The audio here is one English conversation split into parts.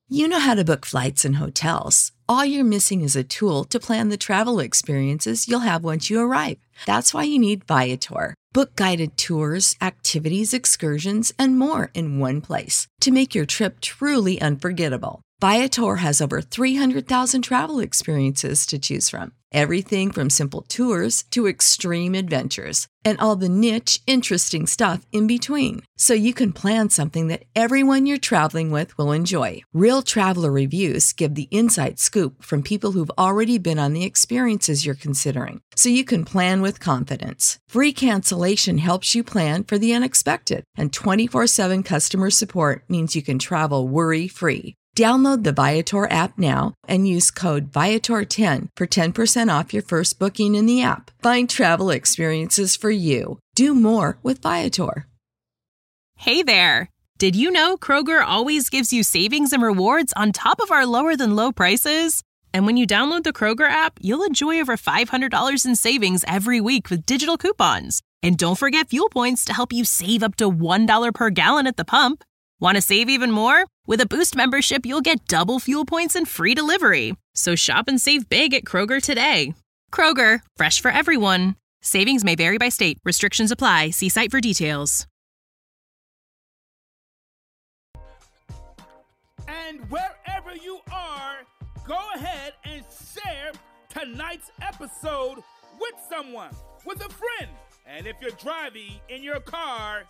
You know how to book flights and hotels. All you're missing is a tool to plan the travel experiences you'll have once you arrive. That's why you need Viator. Book guided tours, activities, excursions, and more in one place to make your trip truly unforgettable. Viator has over 300,000 travel experiences to choose from. Everything from simple tours to extreme adventures and all the niche, interesting stuff in between. So you can plan something that everyone you're traveling with will enjoy. Real traveler reviews give the inside scoop from people who've already been on the experiences you're considering. So you can plan with confidence. Free cancellation helps you plan for the unexpected. And 24/7 customer support means you can travel worry-free. Download the Viator app now and use code Viator10 for 10% off your first booking in the app. Find travel experiences for you. Do more with Viator. Hey there! Did you know Kroger always gives you savings and rewards on top of our lower than low prices? And when you download the Kroger app, you'll enjoy over $500 in savings every week with digital coupons. And don't forget fuel points to help you save up to $1 per gallon at the pump. Want to save even more? With a Boost membership, you'll get double fuel points and free delivery. So shop and save big at Kroger today. Kroger, fresh for everyone. Savings may vary by state. Restrictions apply. See site for details. And wherever you are, go ahead and share tonight's episode with someone, with a friend. And if you're driving in your car,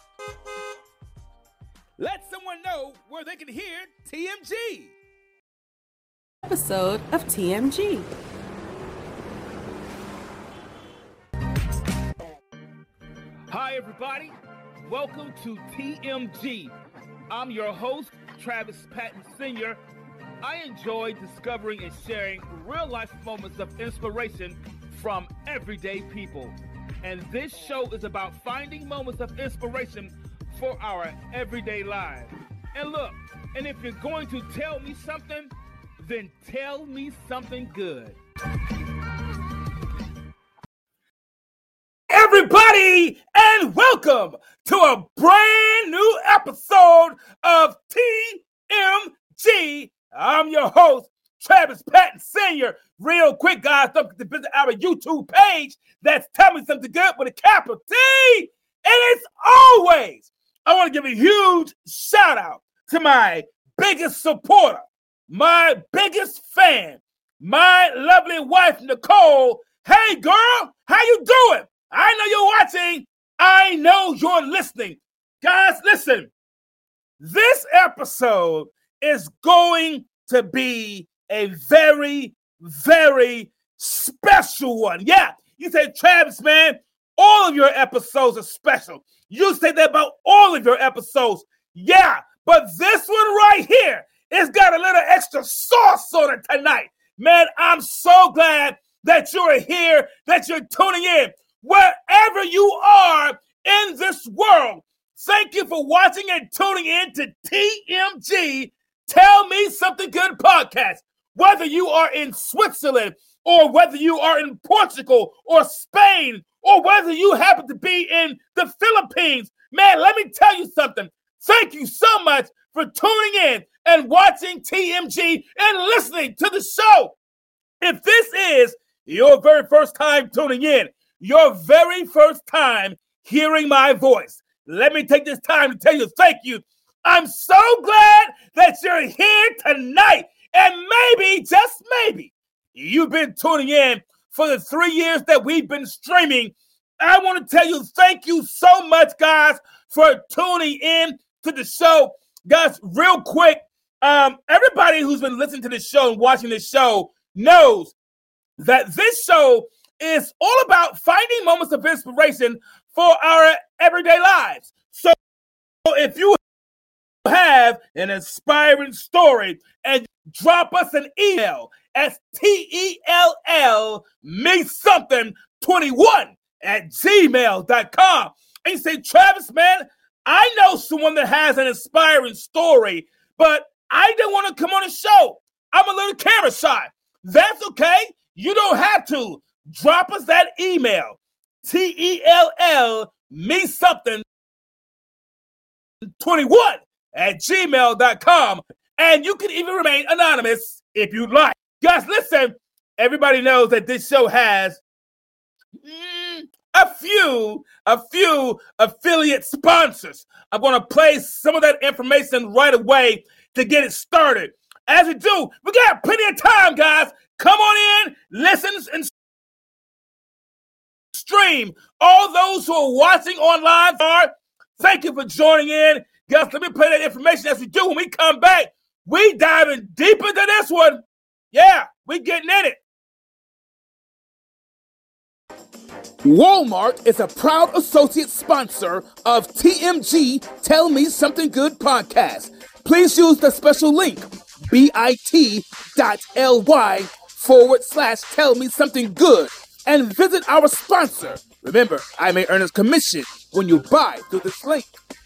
let someone know where they can hear TMG. Episode of TMG. Hi, everybody. Welcome to TMG. I'm your host, Travis Patton Sr. I enjoy discovering and sharing real-life moments of inspiration from everyday people. And this show is about finding moments of inspiration for our everyday lives. And look, and if you're going to tell me something, then tell me something good. Everybody, and welcome to a brand new episode of TMG. I'm your host, Travis Patton Sr. Real quick, guys, don't forget to visit our YouTube page. That's Tell Me Something Good with a capital T. And it's always, I want to give a huge shout out to my biggest supporter, my biggest fan, my lovely wife, Nicole. Hey, girl, how you doing? I know you're watching. I know you're listening. Guys, listen. This episode is going to be a very, very special one. Yeah, you say, Travis, man, all of your episodes are special. You say that about all of your episodes. Yeah, but this one right here, it's got a little extra sauce on it tonight. Man, I'm so glad that you're here, that you're tuning in. Wherever you are in this world, thank you for watching and tuning in to TMG, Tell Me Something Good podcast. Whether you are in Switzerland or whether you are in Portugal or Spain or whether you happen to be in the Philippines, man, let me tell you something. Thank you so much for tuning in and watching TMG and listening to the show. If this is your very first time tuning in, your very first time hearing my voice, let me take this time to tell you thank you. I'm so glad that you're here tonight. And maybe, just maybe, you've been tuning in for the 3 years that we've been streaming. I want to tell you thank you so much, guys, for tuning in to the show. Guys, real quick, everybody who's been listening to this show and watching this show knows that this show is all about finding moments of inspiration for our everyday lives. So if you have an inspiring story, and drop us an email at tellme21@gmail.com. And you say, Travis, man, I know someone that has an inspiring story, but I don't want to come on the show. I'm a little camera shy. That's okay. You don't have to. Drop us that email, tellme21@gmail.com. And you can even remain anonymous if you'd like. Guys, listen, everybody knows that this show has a few affiliate sponsors. I'm going to play some of that information right away to get it started. As we do, we got plenty of time, guys. Come on in, listen, and stream. All those who are watching online, thank you for joining in. Guys, let me play that information as we do. When we come back, we diving deep into this one. Yeah, we getting in it. Walmart is a proud associate sponsor of TMG Tell Me Something Good podcast. Please use the special link bit.ly/Tell Me Something Good and visit our sponsor. Remember, I may earn a commission when you buy through this link.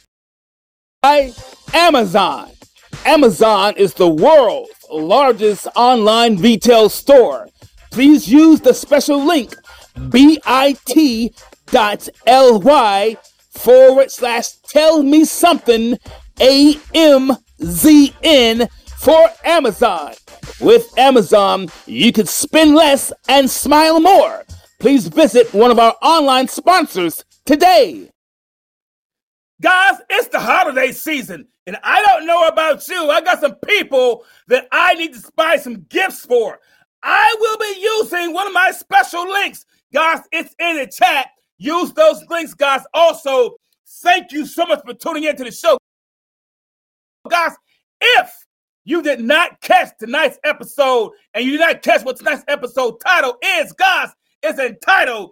Amazon. Amazon is the world's largest online retail store. Please use the special link bit.ly/Tell Me Something AMZN for Amazon. With Amazon, you can spend less and smile more. Please visit one of our online sponsors today. Guys, it's the holiday season, and I don't know about you. I got some people that I need to buy some gifts for. I will be using one of my special links. Guys, it's in the chat. Use those links, guys. Also, thank you so much for tuning into the show. Guys, if you did not catch tonight's episode and you did not catch what tonight's episode title is, guys, it's entitled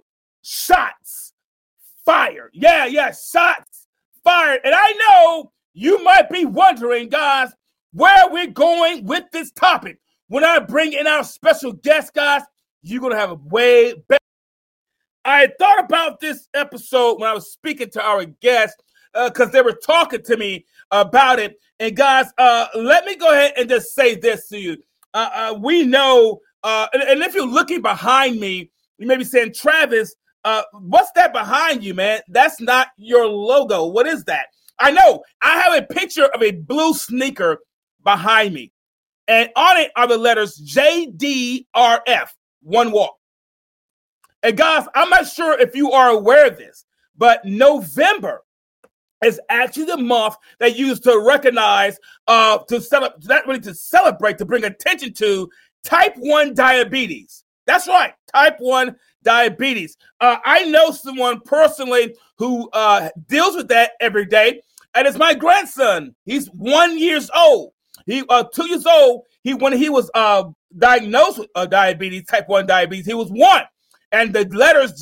Shots Fired. Yeah, Shots Fired. And I know you might be wondering, guys, where we're going with this topic. When I bring in our special guest, guys, you're going to have a way better. I thought about this episode when I was speaking to our guests because they were talking to me about it. And guys, let me go ahead and just say this to you. We know, and if you're looking behind me, you may be saying, Travis, what's that behind you, man? That's not your logo. What is that? I know. I have a picture of a blue sneaker behind me. And on it are the letters JDRF, One Walk. And guys, I'm not sure if you are aware of this, but November is actually the month they use to recognize, to celebrate, to bring attention to type 1 diabetes. That's right, type 1 diabetes. I know someone personally who deals with that every day, and it's my grandson. He's 1 year old. He 2 years old. When he was diagnosed with diabetes, type 1 diabetes, he was 1. And the letters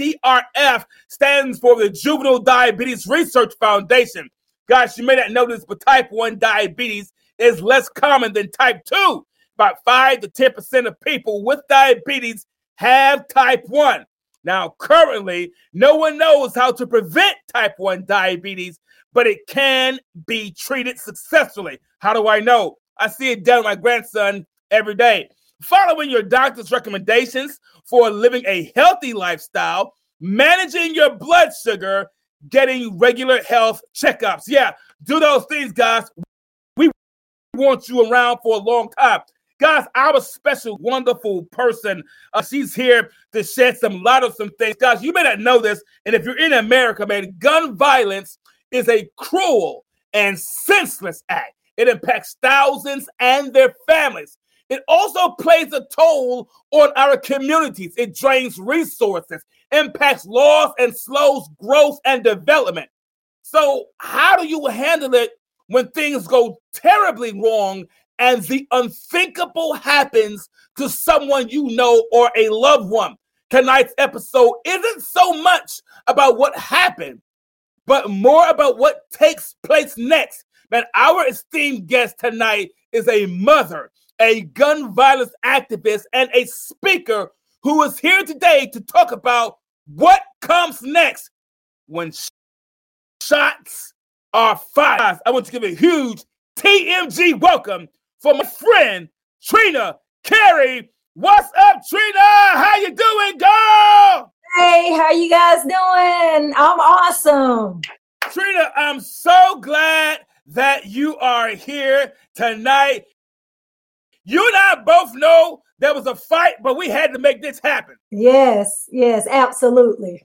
JDRF stands for the Juvenile Diabetes Research Foundation. Guys, you may not know this, but type 1 diabetes is less common than type 2. About 5 to 10% of people with diabetes have type 1. Now, currently, no one knows how to prevent type 1 diabetes, but it can be treated successfully. How do I know? I see it done with my grandson every day. Following your doctor's recommendations for living a healthy lifestyle, managing your blood sugar, getting regular health checkups. Yeah, do those things, guys. We want you around for a long time. Guys, our special, wonderful person, she's here to shed some light on some things. Guys, you may not know this, and if you're in America, man, gun violence is a cruel and senseless act. It impacts thousands and their families. It also plays a toll on our communities. It drains resources, impacts laws, and slows growth and development. So how do you handle it when things go terribly wrong and the unthinkable happens to someone you know or a loved one? Tonight's episode isn't so much about what happened, but more about what takes place next. Man, our esteemed guest tonight is a mother, a gun violence activist, and a speaker who is here today to talk about what comes next when shots are fired. I want to give a huge TMG welcome for my friend, Trina Carey. What's up, Trina? How you doing, girl? Hey, how you guys doing? I'm awesome. Trina, I'm so glad that you are here tonight. You and I both know there was a fight, but we had to make this happen. Yes, absolutely.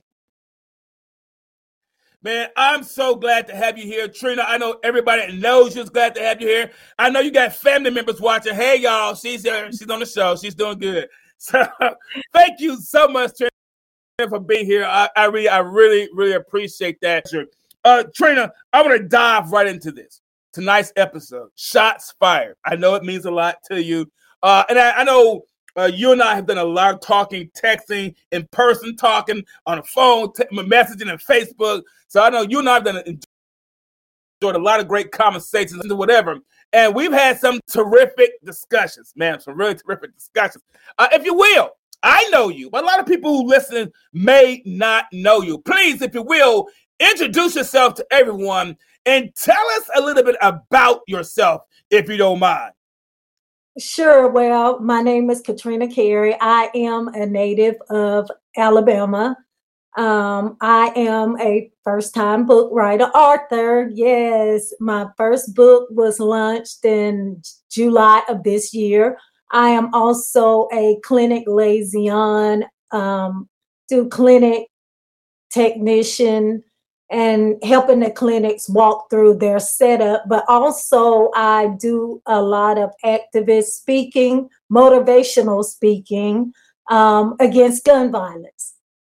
Man, I'm so glad to have you here, Trina. I know everybody knows you're glad to have you here. I know you got family members watching. Hey, y'all, she's here. She's on the show. She's doing good. So thank you so much, Trina, for being here. I really appreciate that. Trina, I want to dive right into this. Tonight's episode, Shots Fired. I know it means a lot to you. And I know you and I have done a lot of talking, texting, in person talking, on the phone, messaging, and Facebook. So I know you and I have enjoyed a lot of great conversations and whatever. And we've had some terrific discussions, man, some really terrific discussions. If you will, I know you, but a lot of people who listen may not know you. Please, if you will, introduce yourself to everyone and tell us a little bit about yourself, if you don't mind. Sure. Well, my name is Katrina Carey. I am a native of Alabama. I am a first-time book writer, author. Yes, my first book was launched in July of this year. I am also a clinic liaison, do clinic technician, and helping the clinics walk through their setup. But also I do a lot of activist speaking, motivational speaking against gun violence.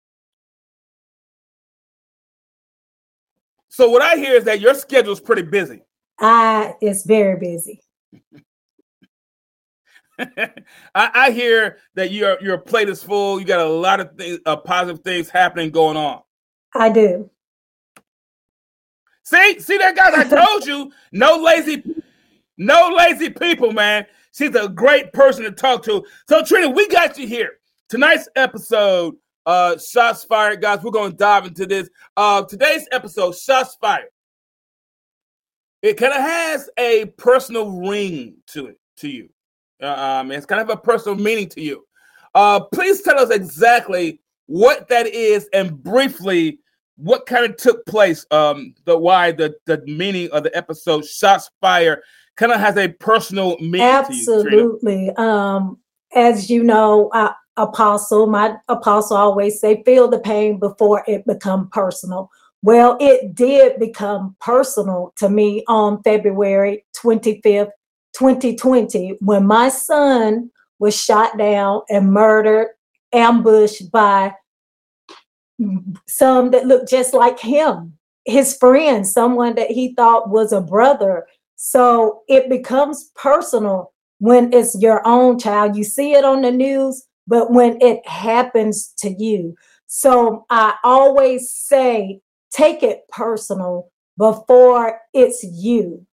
So what I hear is that your schedule is pretty busy. It's very busy. I hear that your plate is full. You got a lot of things, positive things happening going on. I do. See that, guys? I told you, no lazy people, man. She's a great person to talk to. So, Trina, we got you here. Tonight's episode, Shots Fired, guys. We're going to dive into this. Today's episode, Shots Fired. It kind of has a personal ring to it, to you. It's kind of a personal meaning to you. Please tell us exactly what that is and briefly what kind of took place, the meaning of the episode Shots Fired kind of has a personal meaning. Absolutely. To you, as you know, my apostle always say, feel the pain before it become personal. Well, it did become personal to me on February 25th, 2020, when my son was shot down and murdered, ambushed by some that looked just like him, his friend, someone that he thought was a brother. So it becomes personal when it's your own child. You see it on the news, but when it happens to you. So I always say, take it personal before it's you.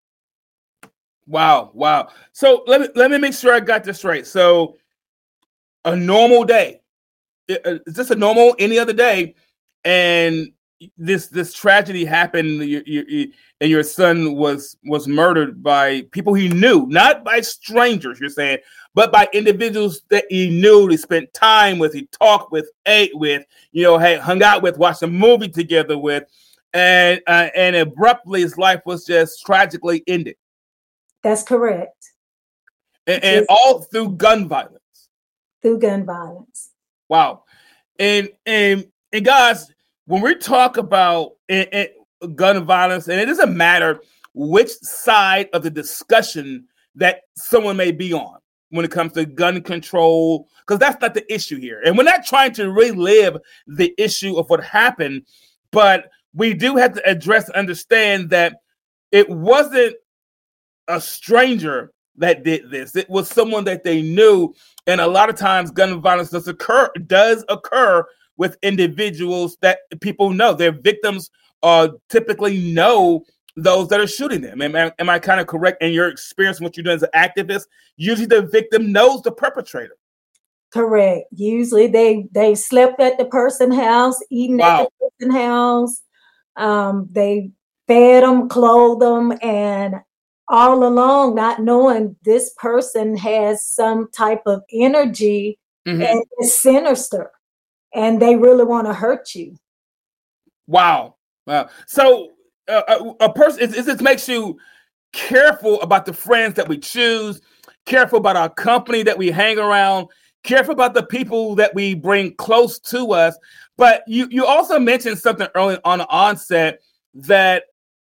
Wow. So let me make sure I got this right. So a normal day. Is this a normal any other day? And this tragedy happened, and your son was murdered by people he knew, not by strangers, you're saying, but by individuals that he knew, he spent time with, he talked with, ate with, hung out with, watched a movie together with, and abruptly his life was just tragically ended. That's correct. And all through gun violence. Through gun violence. Wow. And guys, when we talk about gun violence, and it doesn't matter which side of the discussion that someone may be on when it comes to gun control, because that's not the issue here. And we're not trying to relive the issue of what happened, but we do have to address and understand that it wasn't a stranger that did this. It was someone that they knew. And a lot of times gun violence does occur with individuals that people know. Their victims typically know those that are shooting them. Am I kind of correct in your experience, what you're doing as an activist? Usually the victim knows the perpetrator. Correct. Usually they slept at the person's house, eating at the person's house. They fed them, clothed them, and all along not knowing this person has some type of energy and is sinister, and they really want to hurt you. Wow. So a person, it just makes you careful about the friends that we choose, careful about our company that we hang around, careful about the people that we bring close to us. But you also mentioned something early on the onset that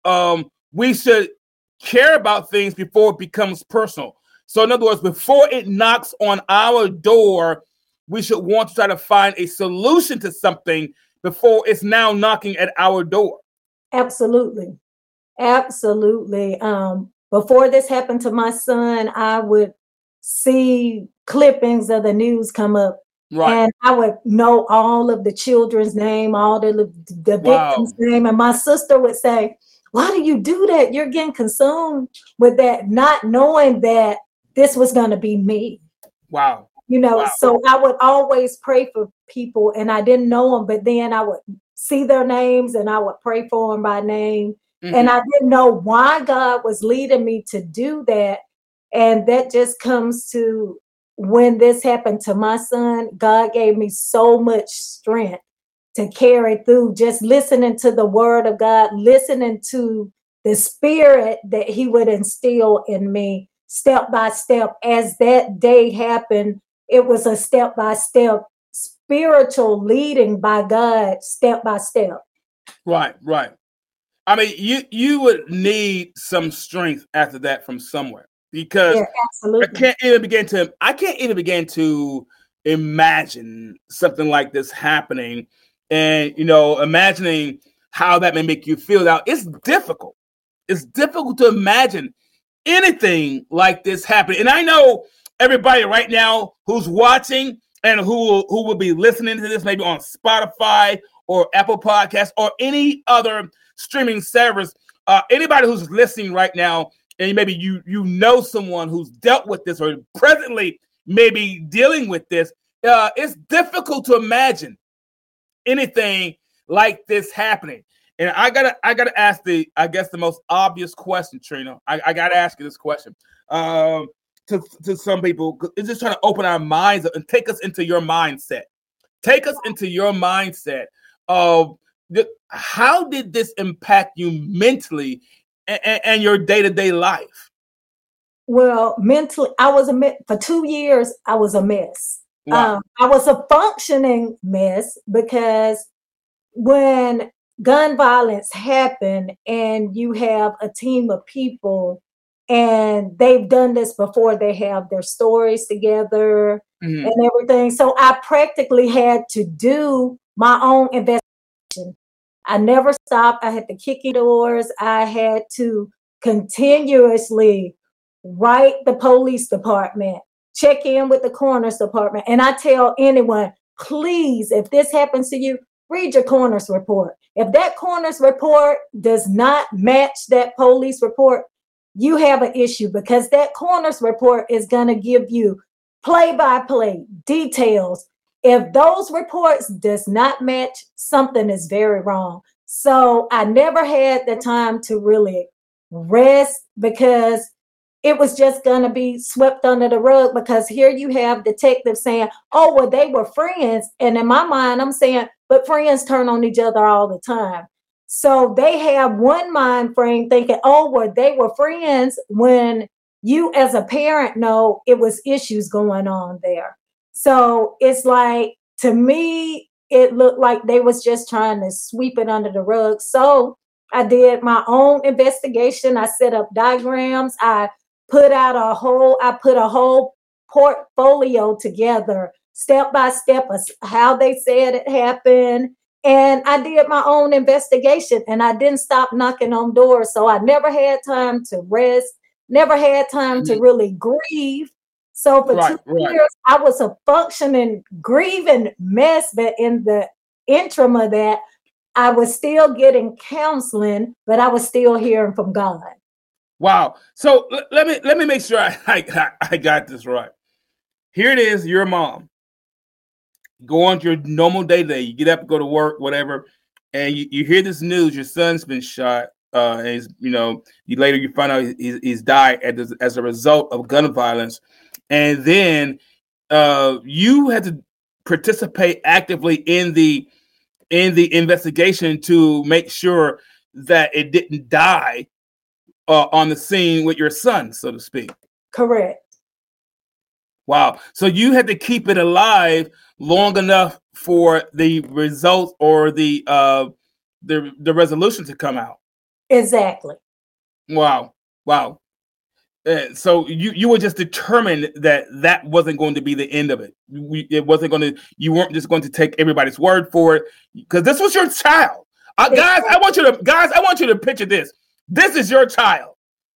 we should care about things before it becomes personal. So in other words, before it knocks on our door, we should want to try to find a solution to something before it's now knocking at our door. Absolutely. Absolutely. Before this happened to my son, I would see clippings of the news come up. Right. And I would know all of the children's name, all the victim's name. And my sister would say, why do you do that? You're getting consumed with that, not knowing that this was going to be me. Wow. So I would always pray for people, and I didn't know them, but then I would see their names and I would pray for them by name. Mm-hmm. And I didn't know why God was leading me to do that. And that just comes to when this happened to my son, God gave me so much strength to carry through, just listening to the word of God, listening to the spirit that he would instill in me step by step. As that day happened, it was a step by step spiritual leading by God, step by step. Right. I mean, you would need some strength after that from somewhere, because I can't even begin to imagine something like this happening, and imagining how that may make you feel. Now, it's difficult. It's difficult to imagine anything like this happening, and I know everybody right now who's watching and who will be listening to this, maybe on Spotify or Apple Podcasts or any other streaming service, anybody who's listening right now, and maybe you know someone who's dealt with this or presently maybe dealing with this, it's difficult to imagine anything like this happening. And I gotta ask the most obvious question, Trina. I gotta ask you this question. To some people, it's just trying to open our minds up and take us into your mindset. Take us into your mindset of how did this impact you mentally and your day-to-day life? Well, mentally, I was for 2 years, I was a mess. Wow. I was a functioning mess, because when gun violence happened and you have a team of people and they've done this before, they have their stories together and everything. So I practically had to do my own investigation. I never stopped. I had to kick in doors. I had to continuously write the police department, check in with the coroner's department. And I tell anyone, please, if this happens to you, read your coroner's report. If that coroner's report does not match that police report, you have an issue, because that coroner's report is going to give you play-by-play details. If those reports does not match, something is very wrong. So I never had the time to really rest, because it was just going to be swept under the rug, because here you have detectives saying, oh, well, they were friends. And in my mind, I'm saying, but friends turn on each other all the time. So they have one mind frame thinking, oh, well, they were friends, when you as a parent know it was issues going on there. So it's like, to me, it looked like they was just trying to sweep it under the rug. So I did my own investigation. I set up diagrams. I put a whole portfolio together, step by step, of how they said it happened. And I did my own investigation, and I didn't stop knocking on doors. So I never had time to rest, never had time to really grieve. So for 2 years, I was a functioning, grieving mess. But in the interim of that, I was still getting counseling, but I was still hearing from God. Wow. So let me make sure I got this right. Here it is, your mom. Go on to your normal day. You get up, go to work, whatever, and you hear this news. Your son's been shot. And later you find out he's died as a result of gun violence. And then you had to participate actively in the investigation to make sure that it didn't die on the scene with your son, so to speak. Correct. Wow. So you had to keep it alive long enough for the results or the resolution to come out. Exactly. Wow. So you were just determined that wasn't going to be the end of it. It wasn't going to. You weren't just going to take everybody's word for it, because this was your child. Guys, I want you to picture this. This is your child,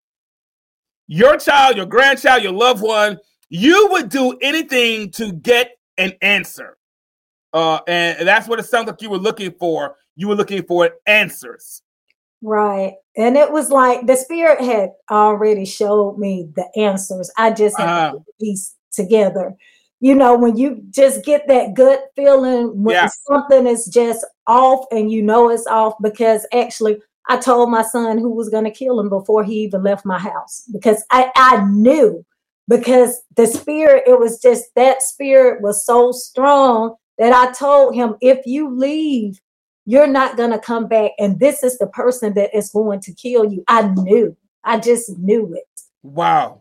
your grandchild, your loved one. You would do anything to get an answer, and that's what it sounds like you were looking for. You were looking for answers. Right. And it was like the spirit had already showed me the answers. I just had to put the piece together. You know, when you just get that gut feeling when something is just off, and you know it's off, because actually I told my son who was going to kill him before he even left my house, because I knew, because the spirit, it was just, that spirit was so strong that I told him, if you leave, you're not going to come back. And this is the person that is going to kill you. I just knew it. Wow.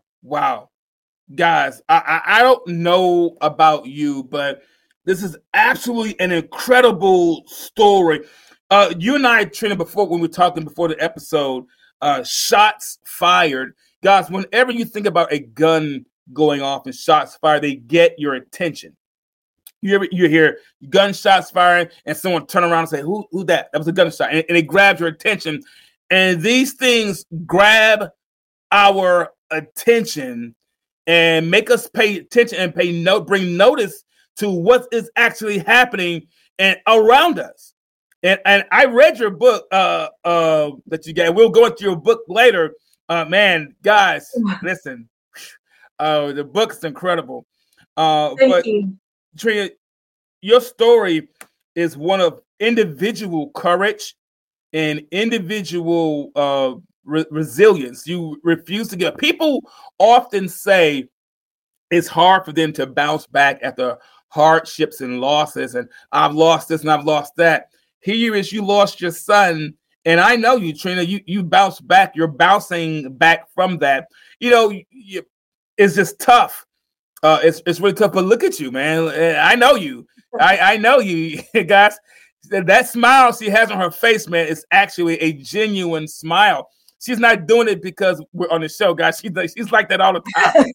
Guys, I don't know about you, but this is absolutely an incredible story. You and I, Trina, before, when we were talking before the episode, shots fired. Guys, whenever you think about a gun going off and shots fired, they get your attention. You hear gunshots firing, and someone turn around and say, "Who that? That was a gunshot," and it grabs your attention. And these things grab our attention and make us pay attention and bring notice to what is actually happening and around us. And I read your book that you got. We'll go into your book later. Man, guys, listen. The book's incredible. Thank you. Trina, your story is one of individual courage and individual resilience. You refuse to give. People often say it's hard for them to bounce back after hardships and losses, and I've lost this and I've lost that. Here is, you lost your son, and I know you, Trina. You bounce back. You're bouncing back from that. You know, it's just tough. It's really tough, but look at you, man. I know you. I know you, guys. That smile she has on her face, man, is actually a genuine smile. She's not doing it because we're on the show, guys. She's like that all the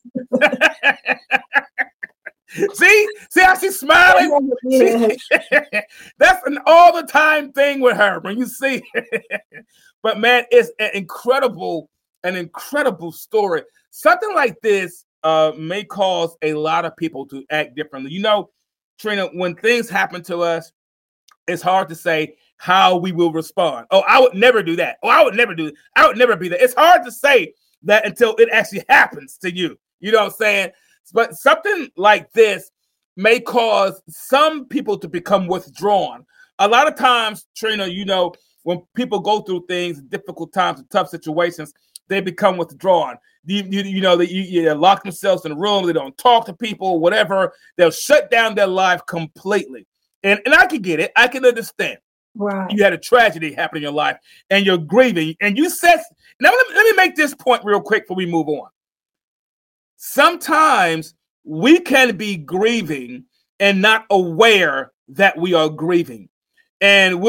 time. See how she's smiling? Yeah. That's an all the time thing with her when you see. But man, it's an incredible story. Something like this may cause a lot of people to act differently. You know, Trina, when things happen to us, it's hard to say how we will respond. Oh, I would never do that. Oh, I would never do that. I would never be that. It's hard to say that until it actually happens to you. You know what I'm saying? But something like this may cause some people to become withdrawn. A lot of times, Trina, you know, when people go through things, difficult times, tough situations, they become withdrawn. They lock themselves in a room. They don't talk to people, whatever. They'll shut down their life completely. And I can get it. I can understand. Right. You had a tragedy happen in your life, and you're grieving. And you said, now let me make this point real quick before we move on. Sometimes we can be grieving and not aware that we are grieving. And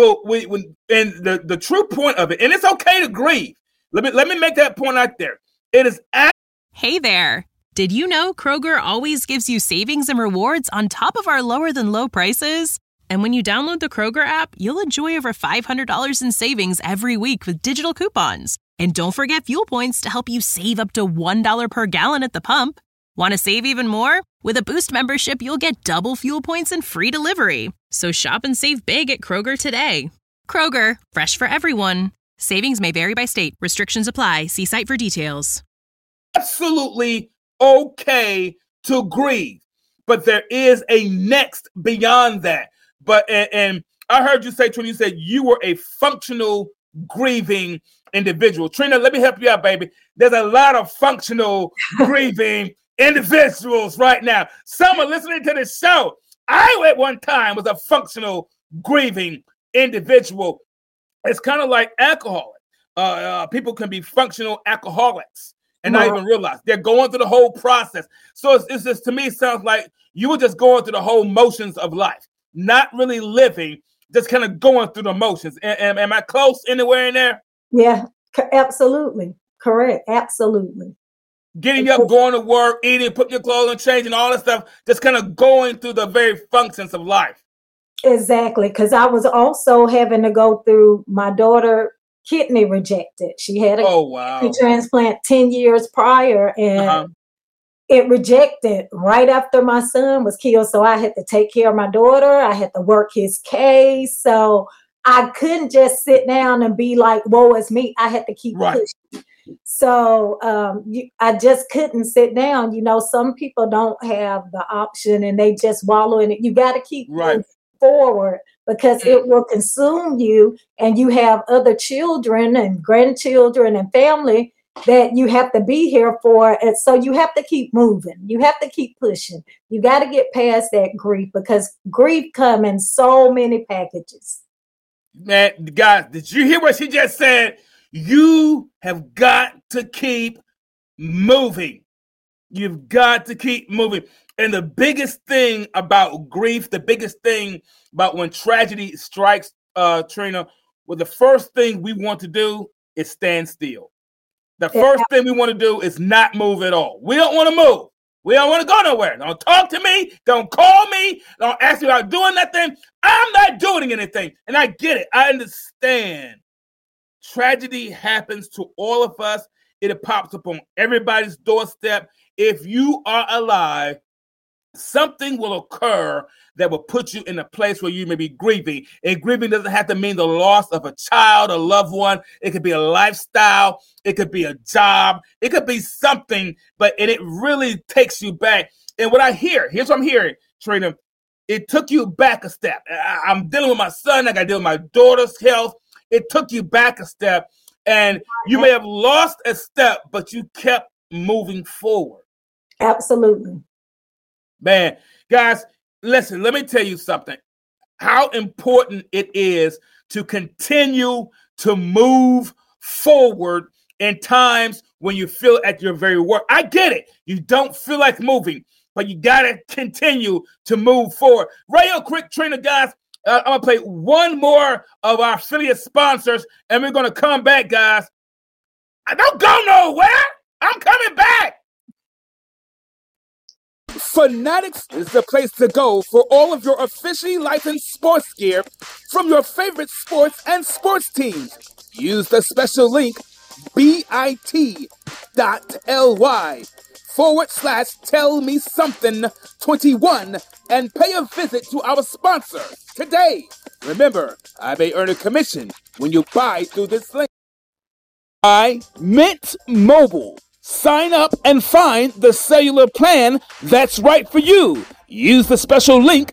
the true point of it, and it's okay to grieve. Let me make that point out there. It is. Hey there. Did you know Kroger always gives you savings and rewards on top of our lower than low prices? And when you download the Kroger app, you'll enjoy over $500 in savings every week with digital coupons. And don't forget fuel points to help you save up to $1 per gallon at the pump. Want to save even more? With a Boost membership, you'll get double fuel points and free delivery. So shop and save big at Kroger today. Kroger, fresh for everyone. Savings may vary by state. Restrictions apply. See site for details. Absolutely okay to grieve, but there is a next beyond that. But and I heard you say, Trina, you said you were a functional grieving individual. Trina, let me help you out, baby. There's a lot of functional grieving individuals right now. Some are listening to this show. I at one time was a functional grieving individual. It's kind of like alcohol. People can be functional alcoholics and not even realize they're going through the whole process. So it's just, to me, it sounds like you were just going through the whole motions of life, not really living, just kind of going through the motions. Am I close anywhere in there? Yeah, absolutely. Correct. Absolutely. Getting up, going to work, eating, putting your clothes on, changing, all that stuff, just kind of going through the very functions of life. Exactly. Because I was also having to go through my daughter kidney rejected. She had a kidney transplant 10 years prior, and it rejected right after my son was killed. So I had to take care of my daughter. I had to work his case. So I couldn't just sit down and be like, woe is me. I had to keep pushing. So I just couldn't sit down. You know, some people don't have the option and they just wallow in it. You got to keep moving forward, because it will consume you, and you have other children and grandchildren and family that you have to be here for. And so you have to keep moving. You have to keep pushing. You got to get past that grief, because grief comes in so many packages. Man, guys, did you hear what she just said? You have got to keep moving. You've got to keep moving. And the biggest thing about grief, the biggest thing about when tragedy strikes, Trina, well, the first thing we want to do is stand still. The first thing we want to do is not move at all. We don't want to move. We don't want to go nowhere. Don't talk to me. Don't call me. Don't ask me about doing nothing. I'm not doing anything. And I get it. I understand. Tragedy happens to all of us. It pops up on everybody's doorstep. If you are alive, something will occur that will put you in a place where you may be grieving. And grieving doesn't have to mean the loss of a child, a loved one. It could be a lifestyle. It could be a job. It could be something, and it really takes you back. And what I hear, here's what I'm hearing, Trina, it took you back a step. I'm dealing with my son. I got to deal with my daughter's health. It took you back a step, and you may have lost a step, but you kept moving forward. Absolutely. Man, guys, listen, let me tell you something. How important it is to continue to move forward in times when you feel at your very worst. I get it. You don't feel like moving, but you got to continue to move forward. Real quick, Trina, guys, I'm going to play one more of our affiliate sponsors, and we're going to come back, guys. I don't go nowhere. I'm coming back. Fanatics is the place to go for all of your officially licensed sports gear from your favorite sports and sports teams. Use the special link bit.ly/tellmesomething21 and pay a visit to our sponsor today. Remember, I may earn a commission when you buy through this link. Mint Mobile. Sign up and find the cellular plan that's right for you. Use the special link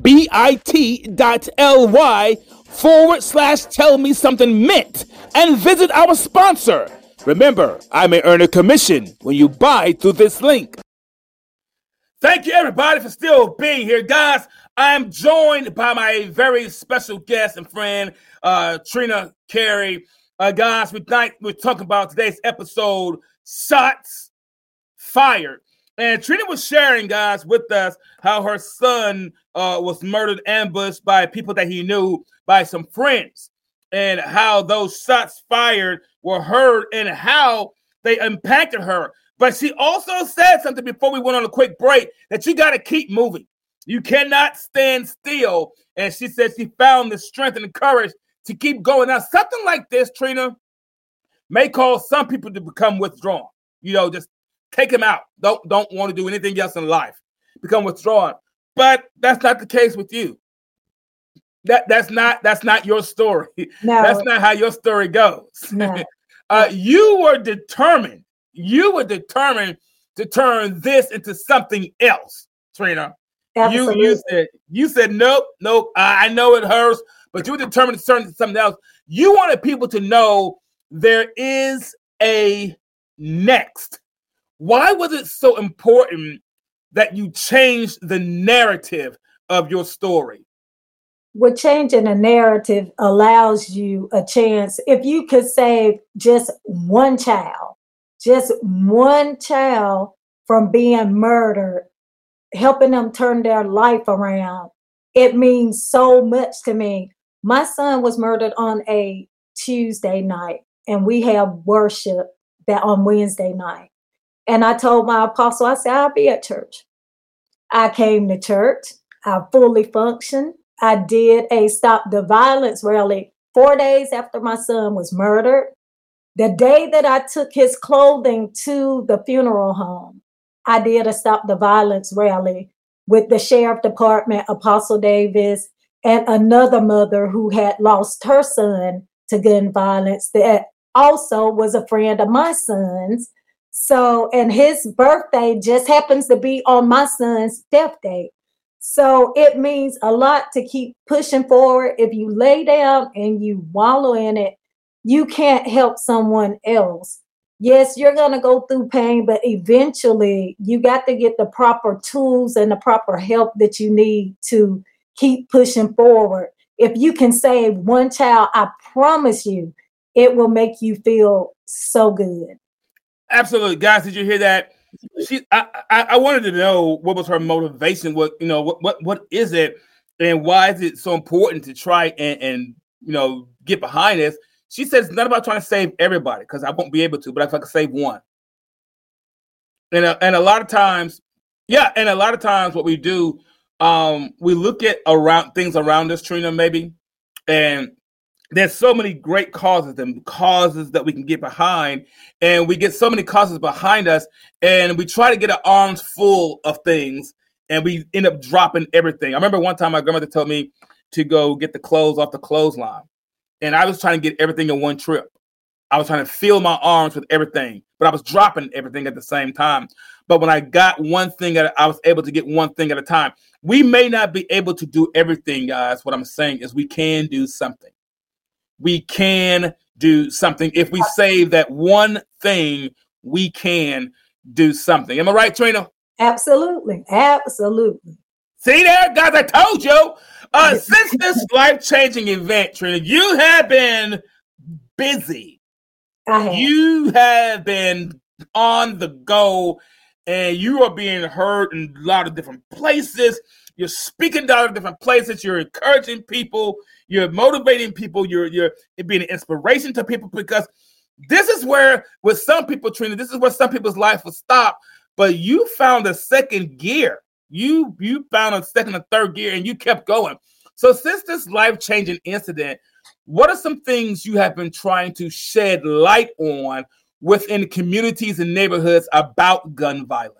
bit.ly/tellmesomethingmint and visit our sponsor. Remember, I may earn a commission when you buy through this link. Thank you, everybody, for still being here. Guys, I am joined by my very special guest and friend, Trina Carey. Guys, we're talking about today's episode, Shots Fired. And Trina was sharing, guys, with us how her son was murdered, ambushed by people that he knew, by some friends, and how those shots fired were heard and how they impacted her. But she also said something before we went on a quick break, that you got to keep moving. You cannot stand still. And she said she found the strength and the courage to keep going. Now, something like this, Trina, may cause some people to become withdrawn. You know, just take them out. Don't want to do anything else in life. Become withdrawn. But that's not the case with you. That's not your story. No. That's not how your story goes. No. You were determined. You were determined to turn this into something else, Trina. Absolutely. You said nope. I know it hurts, but you were determined to turn it into something else. You wanted people to know there is a next. Why was it so important that you changed the narrative of your story? Well, changing the narrative allows you a chance. If you could save just one child from being murdered, helping them turn their life around, it means so much to me. My son was murdered on a Tuesday night, and we have worship that on Wednesday night. And I told my apostle, I said, I'll be at church. I came to church. I fully functioned. I did a Stop the Violence rally 4 days after my son was murdered. The day that I took his clothing to the funeral home, I did a Stop the Violence rally with the sheriff department, Apostle Davis, and another mother who had lost her son to gun violence that also was a friend of my son's. So, and his birthday just happens to be on my son's death date. So it means a lot to keep pushing forward. If you lay down and you wallow in it, you can't help someone else. Yes, you're going to go through pain, but eventually you got to get the proper tools and the proper help that you need to keep pushing forward. If you can save one child, I promise you, it will make you feel so good. Absolutely. Guys, did you hear that? I wanted to know what was her motivation. What is it, and why is it so important to try and get behind this? She says it's not about trying to save everybody, because I won't be able to, but if I can save one. And a lot of times, what we do, we look at things around us, Trina, maybe, and there's so many great causes that we can get behind, and we get so many causes behind us, and we try to get our arms full of things, and we end up dropping everything. I remember one time my grandmother told me to go get the clothes off the clothesline, and I was trying to get everything in one trip. I was trying to fill my arms with everything, but I was dropping everything at the same time. But when I got one thing, I was able to get one thing at a time. We may not be able to do everything, guys. What I'm saying is we can do something. We can do something. If we save that one thing, we can do something. Am I right, Trina? Absolutely. Absolutely. See there, guys, I told you. Since this life-changing event, Trina, you have been busy. You have been on the go, and you are being heard in a lot of different places. You're speaking to a lot of different places. You're encouraging people. You're motivating people. You're being an inspiration to people, because this is where, with some people, Trina, this is where some people's life will stop. But you found a second gear. You found a second or third gear, and you kept going. So since this life-changing incident, what are some things you have been trying to shed light on within communities and neighborhoods about gun violence?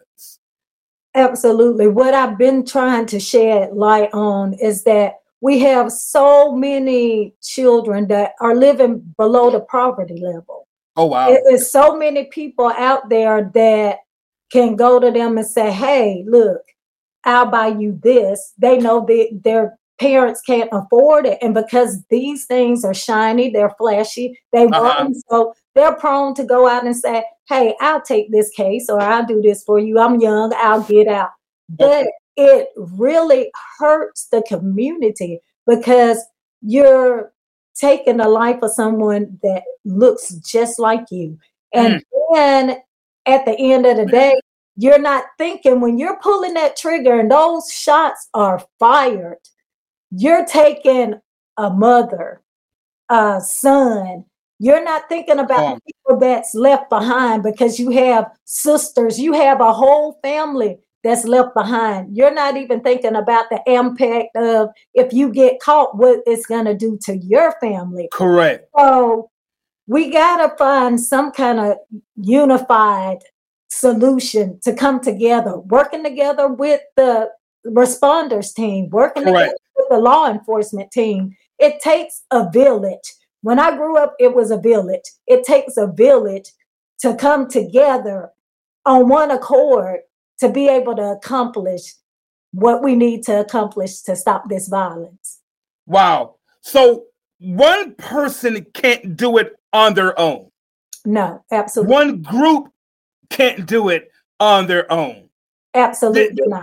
Absolutely. What I've been trying to shed light on is that we have so many children that are living below the poverty level. Oh, wow. There's so many people out there that can go to them and say, hey, look, I'll buy you this. They know that their parents can't afford it. And because these things are shiny, they're flashy, they want them. So they're prone to go out and say, hey, I'll take this case, or I'll do this for you. I'm young, I'll get out. But it really hurts the community, because you're taking the life of someone that looks just like you. And then at the end of the day, you're not thinking, when you're pulling that trigger and those shots are fired, you're taking a mother, a son. You're not thinking about the people that's left behind, because you have sisters, you have a whole family that's left behind. You're not even thinking about the impact of, if you get caught, what it's going to do to your family. Correct. So we got to find some kind of unified solution to come together, working together with the responders team, working together with the law enforcement team. It takes a village. When I grew up, it was a village. It takes a village to come together on one accord to be able to accomplish what we need to accomplish to stop this violence. Wow. So one person can't do it on their own. No, absolutely. One group can't do it on their own. Absolutely not.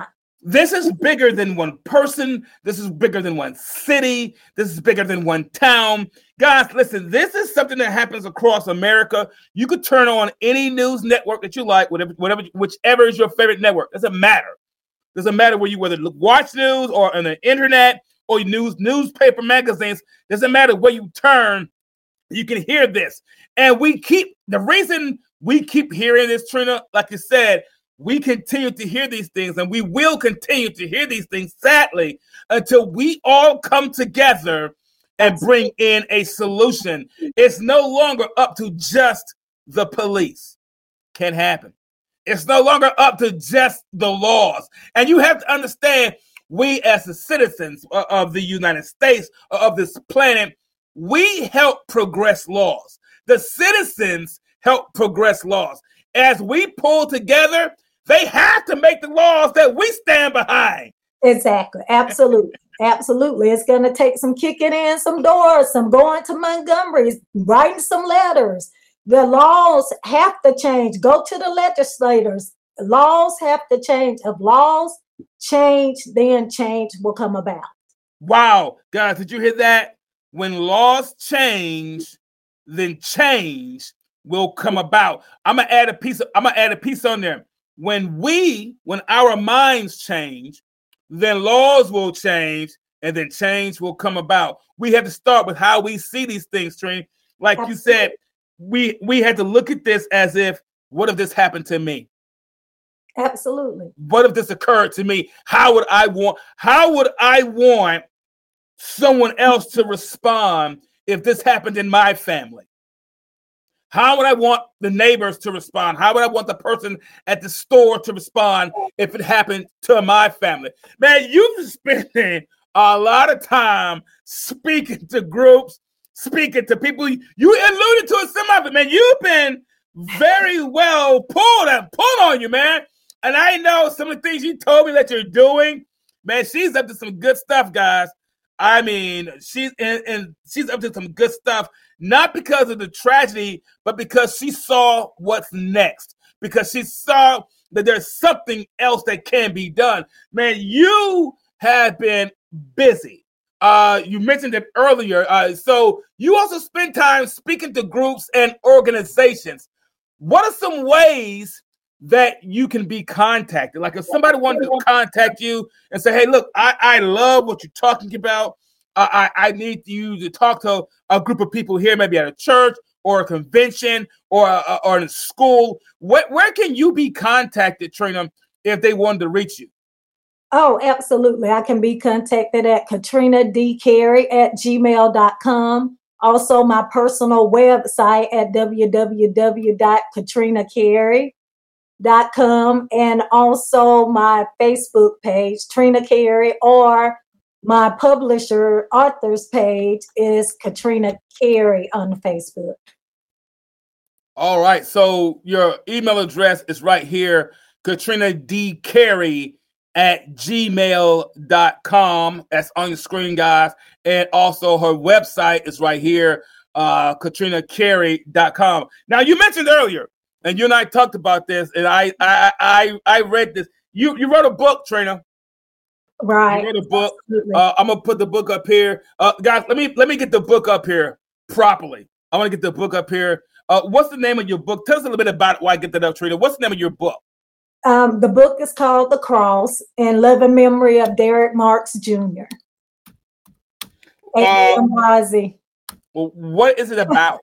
This is bigger than one person. This is bigger than one city. This is bigger than one town. Guys, listen, this is something that happens across America. You could turn on any news network that you like, whichever is your favorite network. Doesn't matter. Doesn't matter where you whether watch news or on the internet or newspaper magazines. Doesn't matter where you turn, you can hear this. And the reason we keep hearing this, Trina, like you said, we continue to hear these things, and we will continue to hear these things, sadly, until we all come together and bring in a solution. It's no longer up to just the police. Can't happen. It's no longer up to just the laws. And you have to understand, we as the citizens of the United States, of this planet, we help progress laws. The citizens help progress laws. As we pull together, they have to make the laws that we stand behind. Exactly. Absolutely. Absolutely. It's going to take some kicking in some doors, some going to Montgomery's, writing some letters. The laws have to change. Go to the legislators. Laws have to change. If laws change, then change will come about. Wow. Guys, did you hear that? When laws change, then change will come about. I'm gonna add a piece on there. When our minds change, then laws will change, and then change will come about. We have to start with how we see these things, Trina. Like you said, we had to look at this as if, what if this happened to me? Absolutely. What if this occurred to me? How would I want someone else to respond if this happened in my family? How would I want the neighbors to respond? How would I want the person at the store to respond if it happened to my family? Man, you've been spending a lot of time speaking to groups, speaking to people. You alluded to it, some of it, man. You've been very well pulled on you, man. And I know some of the things you told me that you're doing. Man, she's up to some good stuff, guys. I mean, she's up to some good stuff, not because of the tragedy, but because she saw what's next, because she saw that there's something else that can be done. Man, you have been busy. You mentioned it earlier. So you also spend time speaking to groups and organizations. What are some ways that you can be contacted? Like if somebody wanted to contact you and say, hey, look, I love what you're talking about. I need you to talk to a group of people here, maybe at a church or a convention or in a school. Where can you be contacted, Trina, if they wanted to reach you? Oh, absolutely. I can be contacted at katrinadcarey@gmail.com. Also, my personal website at www.katrinacarey.com, and also my Facebook page, Trina Carey, or my publisher author's page is Katrina Carey on Facebook. All right. So your email address is right here, katrinadcarey@gmail.com. That's on your screen, guys. And also her website is right here, katrinacarey.com. Now, you mentioned earlier, and you and I talked about this, and I read this. You wrote a book, Trina. Right. You wrote a book. I'm gonna put the book up here, guys. Let me get the book up here properly. I want to get the book up here. What's the name of your book? Tell us a little bit about why I get that up, Trina. What's the name of your book? The book is called The Cross, in loving memory of Derek Marks Jr. Well, what is it about?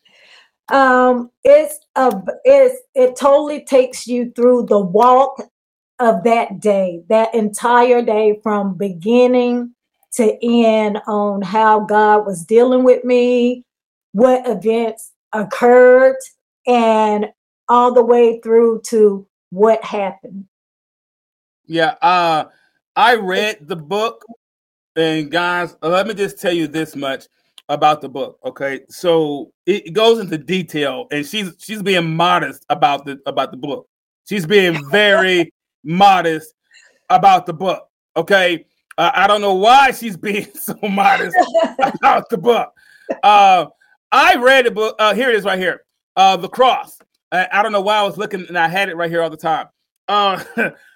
It totally takes you through the walk of that day, that entire day from beginning to end, on how God was dealing with me, what events occurred, and all the way through to what happened. Yeah, I read the book, and guys, let me just tell you this much about the book. Okay, so it goes into detail, and she's being modest about the book. She's being very modest about the book. Okay, I don't know why she's being so modest about the book. I read the book. Here it is, right here. The Cross. I don't know why I was looking, and I had it right here all the time.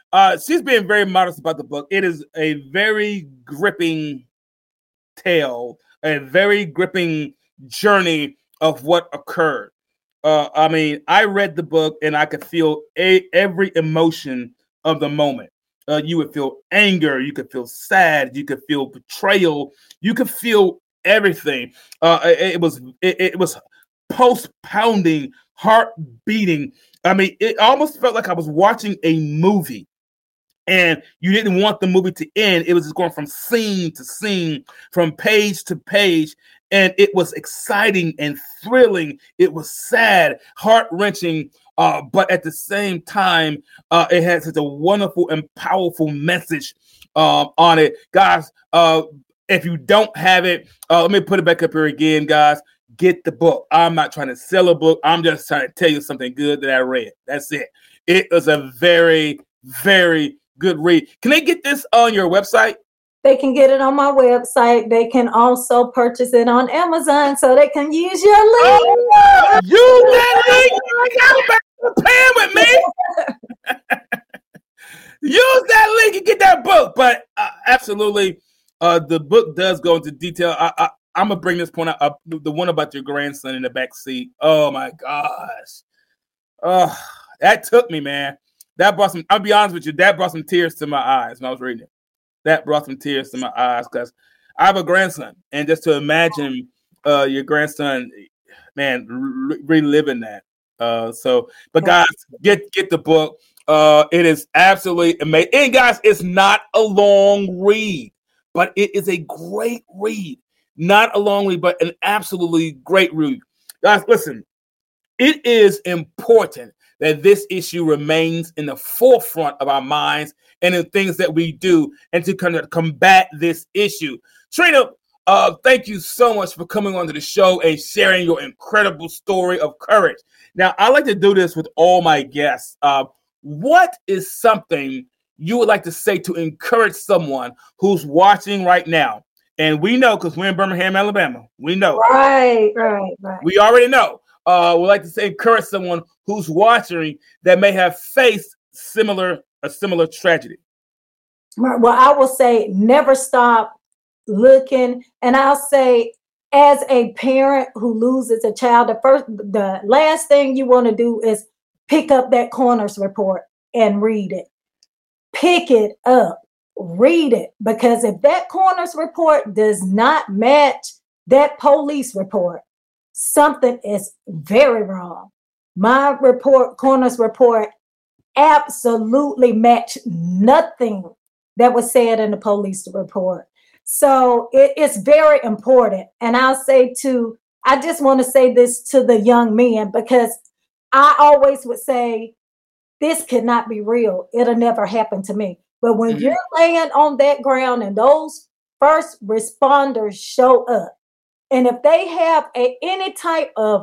She's being very modest about the book. It is a very gripping tale, a very gripping journey of what occurred. I mean, I read the book and I could feel every emotion of the moment. You would feel anger, you could feel sad, you could feel betrayal, you could feel everything. It was pulse pounding, heart beating. I mean, it almost felt like I was watching a movie. And you didn't want the movie to end. It was just going from scene to scene, from page to page. And it was exciting and thrilling. It was sad, heart-wrenching, but at the same time, it had such a wonderful and powerful message on it. Guys, if you don't have it, let me put it back up here again, guys. Get the book. I'm not trying to sell a book. I'm just trying to tell you something good that I read. That's it. It was a very, very good read. Can they get this on your website? They can get it on my website. They can also purchase it on Amazon, so they can use your link. Oh, use that link. I got a pen with me. Use that link and get that book. But absolutely, the book does go into detail. I'm gonna bring this point up. The one about your grandson in the back seat. Oh my gosh. Oh, that took me, man. That brought some. I'll be honest with you. That brought some tears to my eyes when I was reading it. That brought some tears to my eyes because I have a grandson, and just to imagine your grandson, man, reliving that. But guys, get the book. It is absolutely amazing. And guys, it's not a long read, but it is a great read. Not a long read, but an absolutely great read. Guys, listen, it is important that this issue remains in the forefront of our minds and in things that we do, and to kind of combat this issue. Trina, thank you so much for coming onto the show and sharing your incredible story of courage. Now, I like to do this with all my guests. What is something you would like to say to encourage someone who's watching right now? And we know, because we're in Birmingham, Alabama, we know. Right. We already know. We'd like to say encourage someone who's watching that may have faced a similar tragedy. Well, I will say never stop looking. And I'll say, as a parent who loses a child, the last thing you want to do is pick up that coroner's report and read it. Pick it up, read it, because if that coroner's report does not match that police report, something is very wrong. My coroner's report, absolutely matched nothing that was said in the police report. So it's very important. And I just want to say this to the young men, because I always would say, this could not be real. It'll never happen to me. But when you're laying on that ground and those first responders show up, and if they have any type of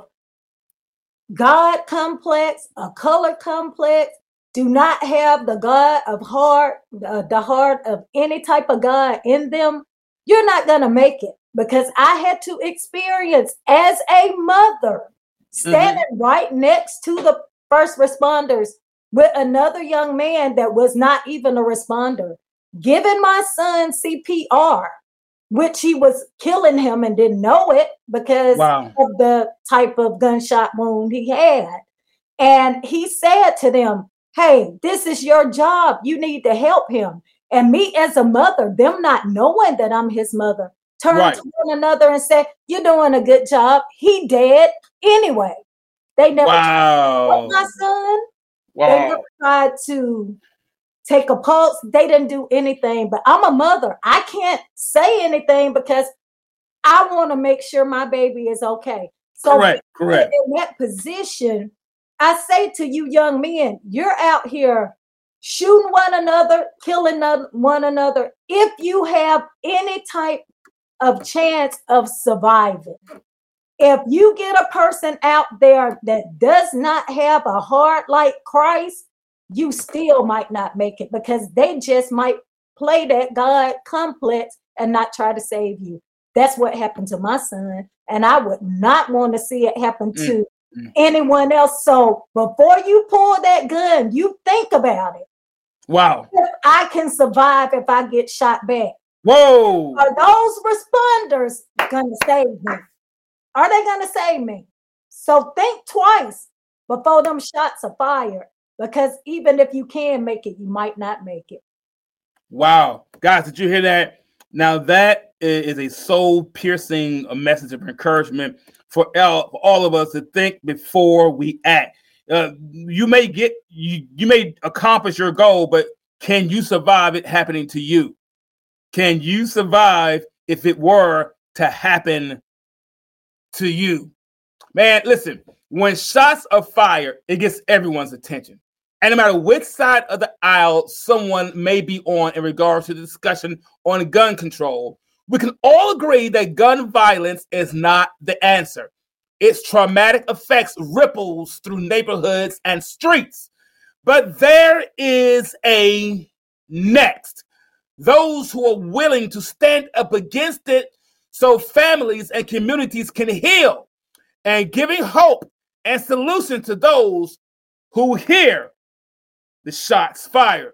God complex, a color complex, do not have the God of heart, the heart of any type of God in them, you're not going to make it. Because I had to experience, as a mother, standing right next to the first responders with another young man that was not even a responder, giving my son CPR, which he was killing him and didn't know it because of the type of gunshot wound he had. And he said to them, hey, this is your job. You need to help him. And me as a mother, them not knowing that I'm his mother, turned to one another and said, you're doing a good job. He dead anyway. They never tried my son. They never tried to take a pulse. They didn't do anything. But I'm a mother. I can't say anything because I want to make sure my baby is okay. So correct. In that position, I say to you young men, you're out here shooting one another, killing one another. If you have any type of chance of surviving, if you get a person out there that does not have a heart like Christ, you still might not make it because they just might play that God complex and not try to save you. That's what happened to my son. And I would not want to see it happen to anyone else. So before you pull that gun, you think about it. Wow. If I can survive if I get shot back. Whoa. Are those responders going to save me? Are they going to save me? So think twice before them shots are fired, because even if you can make it, you might not make it. Wow. Guys, did you hear that? Now that is a soul-piercing message of encouragement for all of us to think before we act. You may accomplish your goal, but can you survive it happening to you? Can you survive if it were to happen to you? Man, listen, when shots are fired, it gets everyone's attention. And no matter which side of the aisle someone may be on in regards to the discussion on gun control, we can all agree that gun violence is not the answer. Its traumatic effects ripples through neighborhoods and streets. But there is a next. Those who are willing to stand up against it so families and communities can heal, and giving hope and solution to those who hear the shots fired.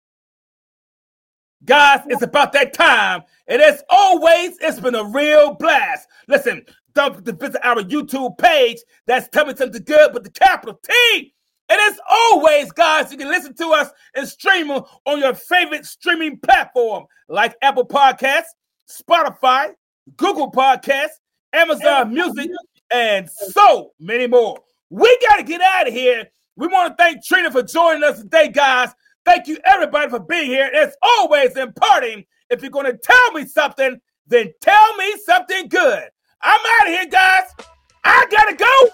Guys, it's about that time. And as always, it's been a real blast. Listen, don't forget to visit our YouTube page. That's Tell Me Something Good with the capital T. And as always, guys, you can listen to us and stream on your favorite streaming platform like Apple Podcasts, Spotify, Google Podcasts, Amazon Music, and so many more. We got to get out of here. We want to thank Trina for joining us today, guys. Thank you, everybody, for being here. As always, in parting, if you're going to tell me something, then tell me something good. I'm out of here, guys. I got to go.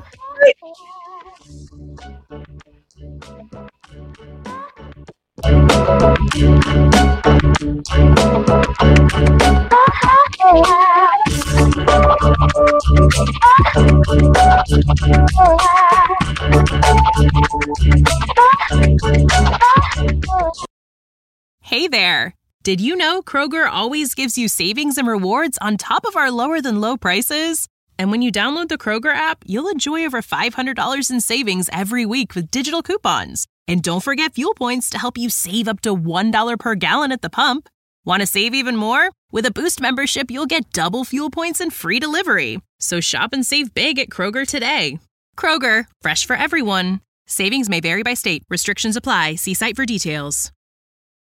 Hey there! Did you know Kroger always gives you savings and rewards on top of our lower than low prices? And when you download the Kroger app, you'll enjoy over $500 in savings every week with digital coupons. And don't forget fuel points to help you save up to $1 per gallon at the pump. Want to save even more? With a Boost membership, you'll get double fuel points and free delivery. So shop and save big at Kroger today. Kroger, fresh for everyone. Savings may vary by state. Restrictions apply. See site for details.